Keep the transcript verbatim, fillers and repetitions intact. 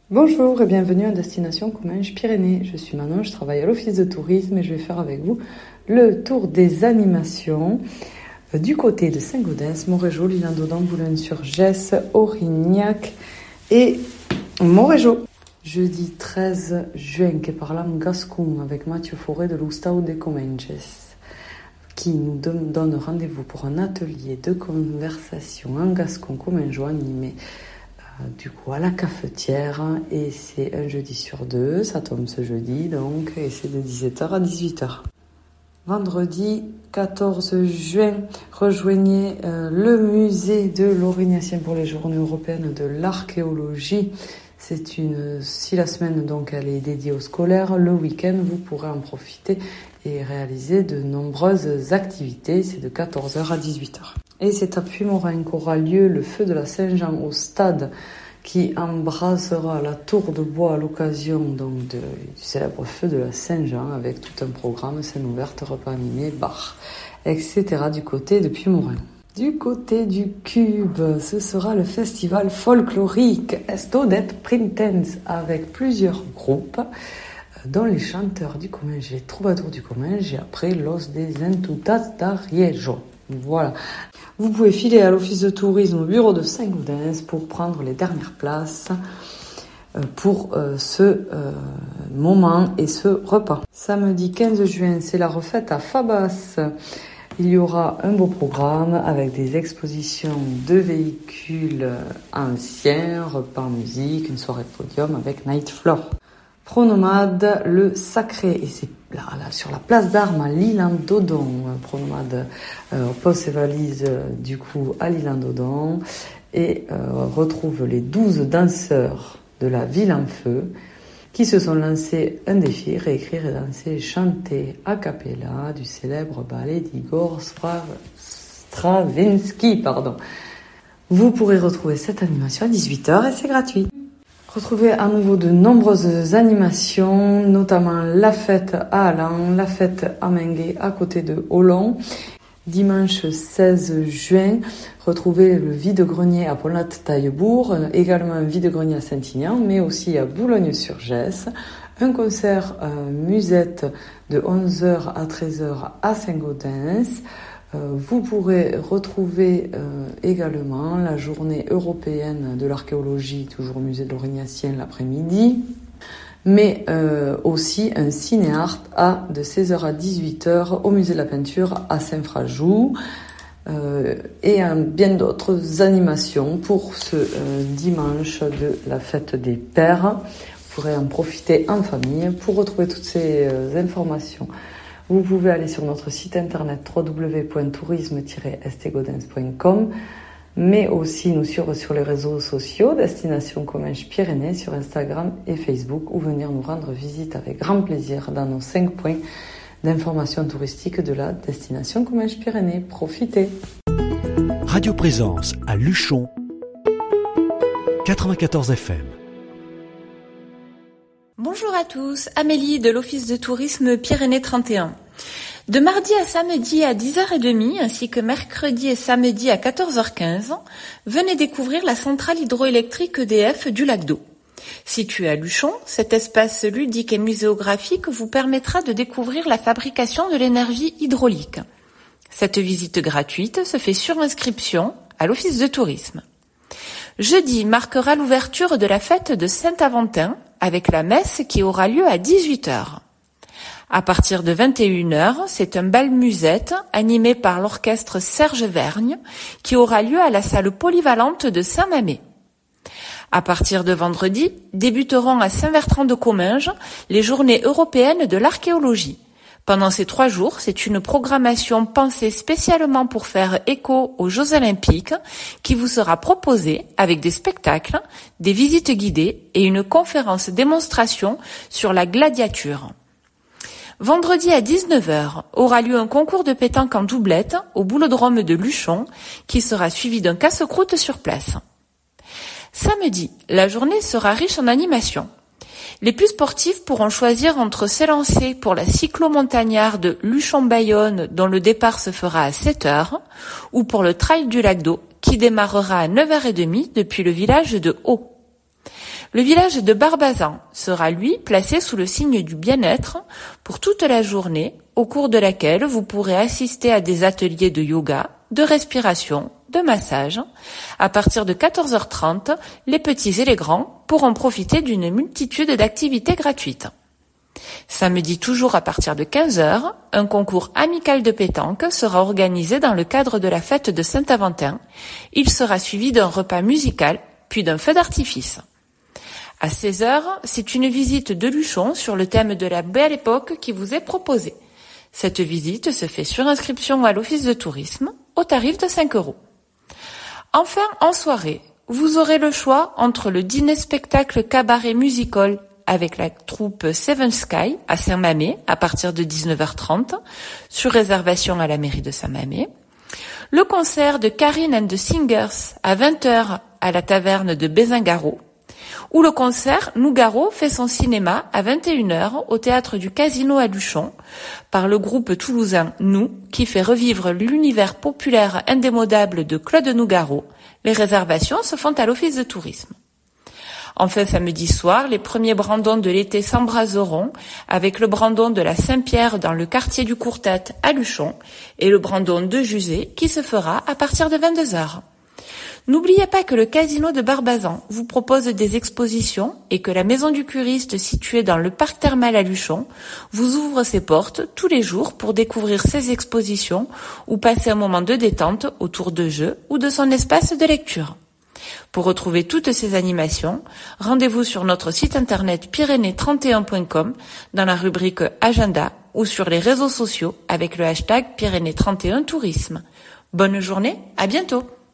Bonjour et bienvenue à Destination Comminges Pyrénées. Je suis Manon, je travaille à l'office de tourisme et je vais faire avec vous le tour des animations du côté de Saint-Gaudens, Montrégeau, l'Isle-Dodan, Boulogne-sur-Gesse, Aurignac et Montrégeau. Jeudi treize juin, que parlons gascon avec Mathieu Forêt de l'Oustau de Comminges, qui nous donne rendez-vous pour un atelier de conversation en gascon commingeois animé du coup à la cafetière, et c'est un jeudi sur deux, ça tombe ce jeudi donc, et c'est de dix-sept heures à dix-huit heures. Vendredi quatorze juin, rejoignez euh, le musée de l'Aurignacien pour les journées européennes de l'archéologie. C'est une, si la semaine donc elle est dédiée aux scolaires, le week-end vous pourrez en profiter et réaliser de nombreuses activités. C'est de quatorze heures à dix-huit heures. Et c'est à Puymorin qu'aura lieu le feu de la Saint-Jean au stade, qui embrassera la tour de bois à l'occasion donc de, du célèbre feu de la Saint-Jean, avec tout un programme, scène ouverte, repas animés, bar, et cetera du côté de Puymorin. Du côté du Cube, ce sera le festival folklorique Estodet Printemps, avec plusieurs groupes, dont les chanteurs du Comminges, les troubadours du Comminges, et après Los des Entutas d'Ariejo. Voilà. Vous pouvez filer à l'office de tourisme au bureau de Saint-Gaudens pour prendre les dernières places pour ce moment et ce repas. Samedi quinze juin, c'est la refête à Fabas. Il y aura un beau programme avec des expositions de véhicules anciens, repas en musique, une soirée podium avec Night Floor. Pronomade, le sacré, et c'est là, là sur la place d'Armes à l'Isle-Dodan. Pronomade euh, pose ses valises euh, du coup à l'Isle-Dodan et euh, retrouve les douze danseurs de la ville en feu qui se sont lancés un défi, réécrire et danser et chanter a cappella du célèbre ballet d'Igor Stravinsky. Pardon. Vous pourrez retrouver cette animation à dix-huit heures et c'est gratuit. Retrouvez à nouveau de nombreuses animations, notamment la fête à Allan, la fête à Mengué à côté de Hollon. Dimanche seize juin, retrouvez le vide-grenier à Pont-Latte-Taillebourg, également un vide-grenier à Saint-Ignan, mais aussi à Boulogne-sur-Gesse. Un concert euh, musette de onze heures à treize heures à Saint-Gaudens. Vous pourrez retrouver euh, également la journée européenne de l'archéologie, toujours au musée de l'Aurignacien l'après-midi, mais euh, aussi un ciné-art à de seize heures à dix-huit heures au musée de la peinture à Saint-Frajou, euh, et un, bien d'autres animations pour ce euh, dimanche de la fête des pères. Vous pourrez en profiter en famille. Pour retrouver toutes ces euh, informations, vous pouvez aller sur notre site internet w w w point tourisme tiret estegaudens point com, mais aussi nous suivre sur les réseaux sociaux Destination Comminges Pyrénées sur Instagram et Facebook, ou venir nous rendre visite avec grand plaisir dans nos cinq points d'information touristique de la Destination Comminges Pyrénées. Profitez. Radio Présence à Luchon, quatre-vingt-quatorze F M. Bonjour à tous, Amélie de l'Office de tourisme Pyrénées trente et un. De mardi à samedi à dix heures trente ainsi que mercredi et samedi à quatorze heures quinze, venez découvrir la centrale hydroélectrique E D F du lac d'Eau. Situé à Luchon, cet espace ludique et muséographique vous permettra de découvrir la fabrication de l'énergie hydraulique. Cette visite gratuite se fait sur inscription à l'Office de tourisme. Jeudi marquera l'ouverture de la fête de Saint-Aventin avec la messe qui aura lieu à dix-huit heures. À partir de vingt et une heures, c'est un bal musette animé par l'orchestre Serge Vergne qui aura lieu à la salle polyvalente de Saint-Mamé. À partir de vendredi, débuteront à Saint-Bertrand-de-Comminges les journées européennes de l'archéologie. Pendant ces trois jours, c'est une programmation pensée spécialement pour faire écho aux Jeux Olympiques qui vous sera proposée avec des spectacles, des visites guidées et une conférence démonstration sur la gladiature. Vendredi à dix-neuf heures aura lieu un concours de pétanque en doublette au boulodrome de Luchon qui sera suivi d'un casse-croûte sur place. Samedi, la journée sera riche en animations. Les plus sportifs pourront choisir entre s'élancer pour la cyclo-montagnarde Luchon-Bayonne dont le départ se fera à sept heures ou pour le trail du lac d'Eau qui démarrera à neuf heures trente depuis le village de Haut. Le village de Barbazan sera, lui, placé sous le signe du bien-être pour toute la journée, au cours de laquelle vous pourrez assister à des ateliers de yoga, de respiration, de massage. À partir de quatorze heures trente, les petits et les grands pourront profiter d'une multitude d'activités gratuites. Samedi, toujours à partir de quinze heures, un concours amical de pétanque sera organisé dans le cadre de la fête de Saint-Aventin. Il sera suivi d'un repas musical, puis d'un feu d'artifice. À seize heures, c'est une visite de Luchon sur le thème de la Belle Époque qui vous est proposée. Cette visite se fait sur inscription à l'office de tourisme, au tarif de cinq euros. Enfin, en soirée, vous aurez le choix entre le dîner-spectacle cabaret musical avec la troupe Seven Sky à Saint-Mamé à partir de dix-neuf heures trente, sur réservation à la mairie de Saint-Mamé, le concert de Karine and the Singers à vingt heures à la taverne de Bézingaro, ou le concert Nougaro fait son cinéma à vingt et une heures au théâtre du Casino à Luchon par le groupe toulousain Nous qui fait revivre l'univers populaire indémodable de Claude Nougaro. Les réservations se font à l'office de tourisme. Enfin, samedi soir, les premiers brandons de l'été s'embraseront avec le brandon de la Saint-Pierre dans le quartier du Courtette à Luchon et le brandon de Jusé qui se fera à partir de vingt-deux heures. N'oubliez pas que le Casino de Barbazan vous propose des expositions et que la Maison du Curiste située dans le parc thermal à Luchon vous ouvre ses portes tous les jours pour découvrir ses expositions ou passer un moment de détente autour de jeux ou de son espace de lecture. Pour retrouver toutes ces animations, rendez-vous sur notre site internet pyrénées trente et un point com dans la rubrique Agenda ou sur les réseaux sociaux avec le hashtag Pyrénées trente et un Tourisme. Bonne journée, à bientôt!